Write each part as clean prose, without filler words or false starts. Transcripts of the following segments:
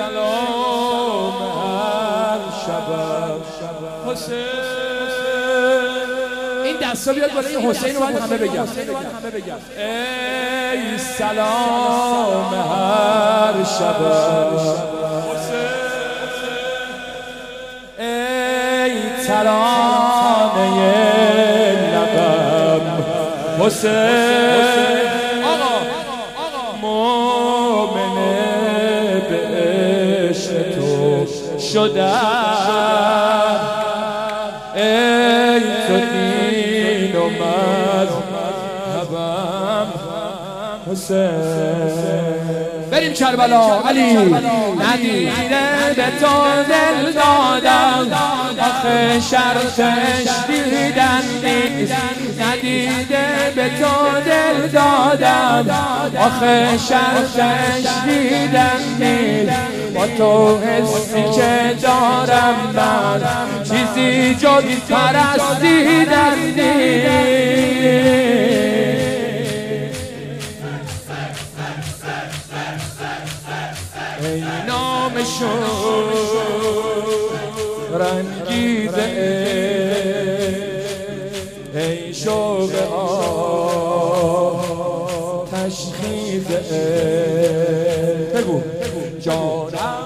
سلام هر شب حسین. این دستا بیاد بالا، این حسین رو باید همه بگم. ای سلام هر شب حسین، ای ترانه لبم حسین. مومن به عشق تو شدم، ای تو دین و مذهبم حسین. بریم کربلا. علی ندیده به تو دل دادم، آخه شرطش دیدن نیست. ندیده به تو دل دادم، آخه شرطش دیدن نیست. با تو حسی که دارم من چیزی جز پرستیدن نیست. ای نامشون رنگیده، ای شوق آتش خیزه، بگو جانم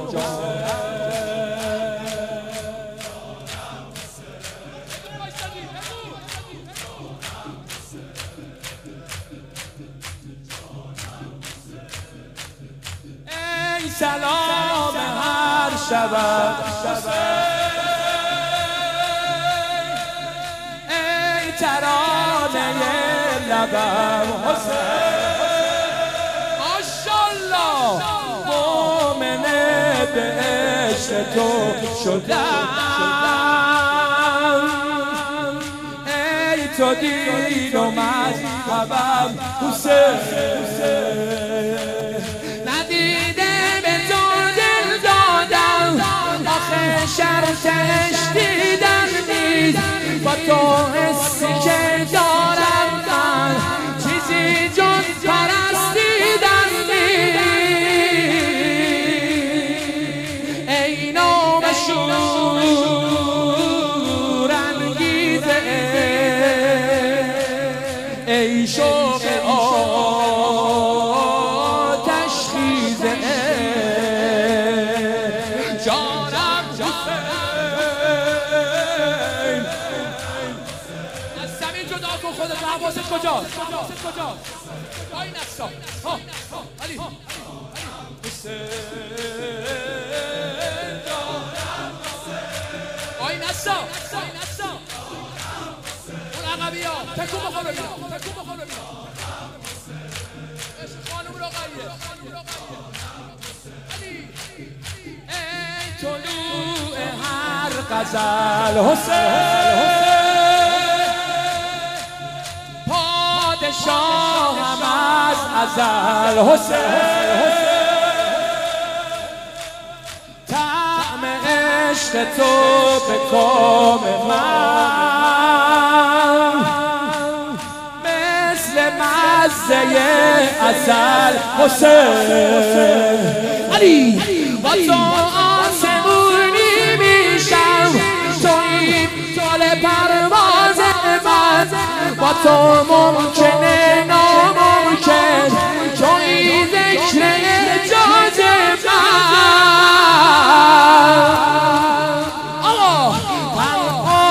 ای سلام هر شب ای ترانه لبم حسین. ماشالله مومن به عشق تو شدم، ای تو دین و مذهبم حسین. شرطش دیدن نیست، با تو حسی که دارم من چیزی جز پرستیدن نیست. ای نامشور انگیزه، ای شوق آتش خیزه، خودت حواست کجاست؟ آی نسا علی آی نسا اون عقبی ها تکون بخور ببینم خانم رقیه ای طلوع هر غزل حسین، شاهم از ازل حسین. طعم عشق تو به کام من مثل مزه عسل حسین. علی با تو آسمونی میشم، تویی طول پرواز من، با تو ممکنه ناممکن، تویی ذکر اعجاز من. آقا تنها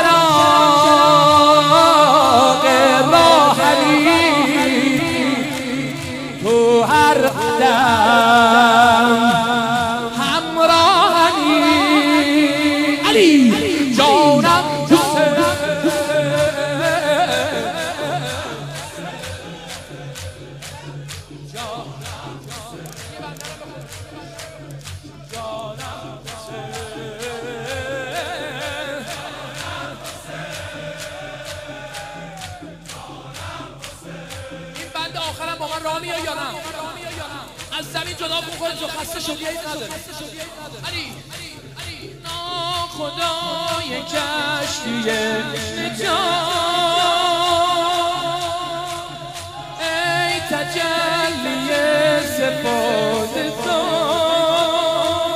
چراغ راهی تو هر قدم همراهی. علی جانم آخرم با من راه میای یا نه؟ از زمین جدا کن خودت رو، خسته شدی عیب نداره. علی ناخدای کشتی نجات، ای تجلی صفات تو،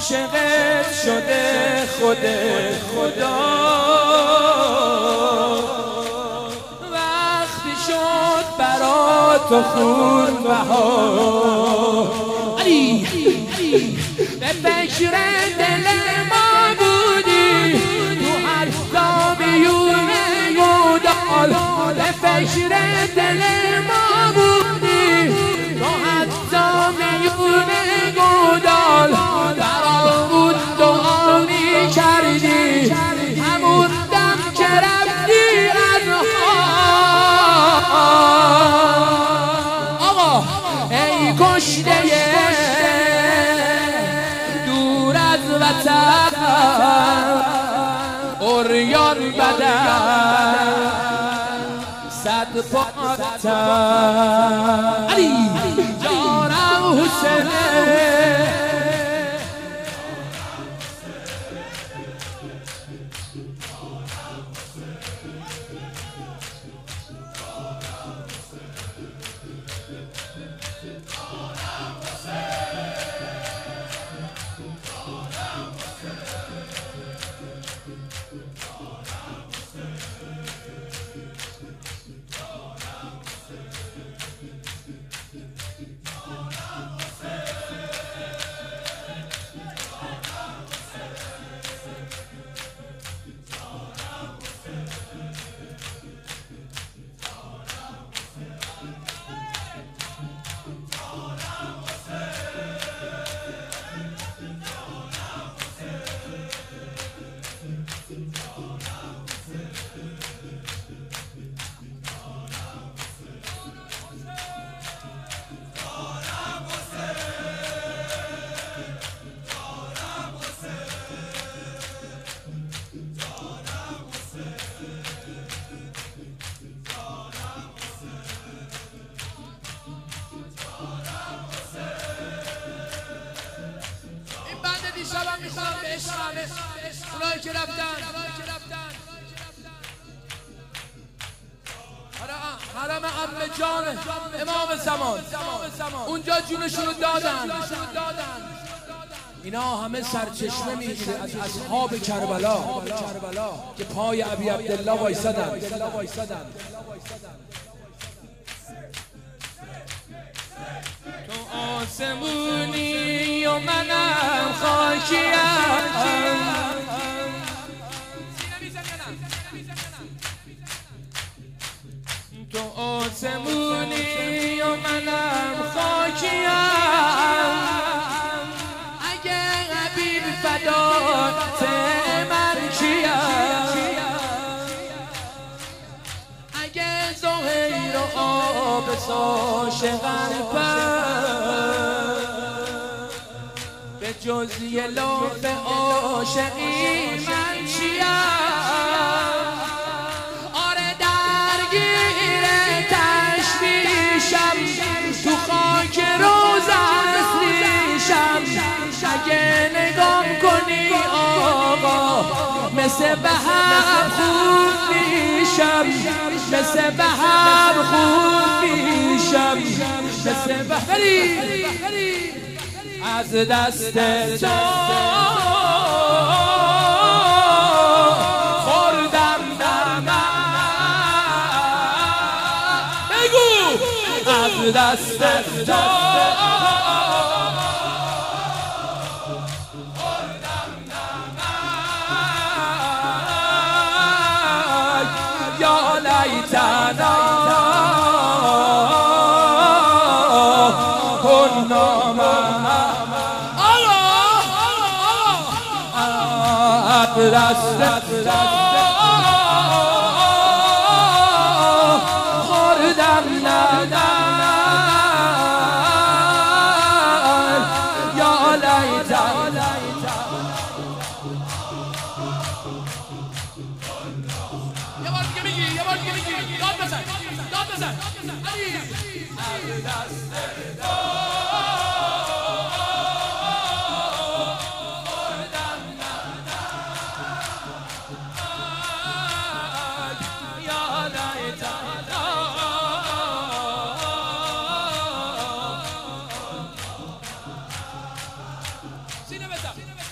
عاشقت شده خود خدا. وقتی شد برا تو خون بها، علی به فکر دل ما بودی تو هر زاویون گودال. به فکر دل ما بودی تو هر زاویون گودال. برامون دعا می کردی همون دم که رفتی از آقا. ای کشته دور از وطن عریان بدن صد پاتن. علی جانم حسین دیشبم میخوام به عشق اونایی که رفتن حرم عم جان امام زمان، اونجا جونشونو دادن. اینا همه سرچشمه میگیره از اصحاب کربلا که پای ابی عبدالله وایسادن. تو آسمونی و منم خاکیم، تو آسمونی و منم خاکیم. اگه حبیب فدات من کیم، اگه زهیر و آبس عاشق به جز یه لاف عاشقی من چیم. آره درگیر تشویشم تو خاک روزت نیشم. اگه نگام کنی آقا مثل به هم خوب میشم، مثل به هم خوب میشم، مثل به از دست تو خوردم نمک. بگو از دست تو خوردم نمک. یا لیتنا کنا دست خوردم نمک. یا لیتنا یه بار دیگه میگی، یه بار دیگه میگی. داد بزن، داد بزن. علی دست سینه بزن.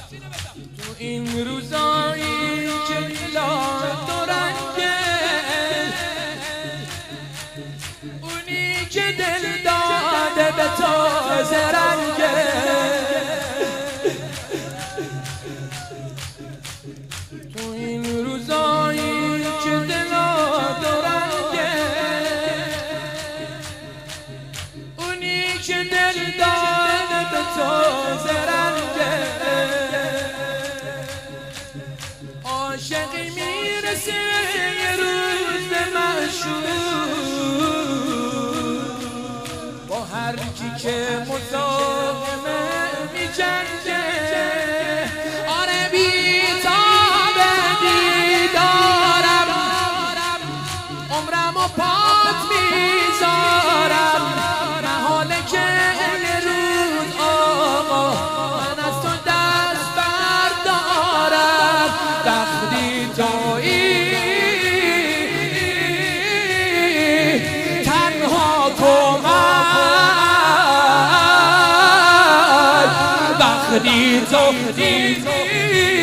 این روزایی که میلاد و رنگه، اونی که دل داده به تازه رنگه، تو این روزایی که دلاد و رنگه، اونی که دل داده به تازه رنگه، عاشقی میرسه یه روز به معشوق، با هر کی که مزاحمه میجنگه، آره بی‌تاب دیدارم، عمرم و پات میذارم، محاله که یه روز آقا من از تو دست بردارم، وقتی تویی تنها کمک، وقتی تویی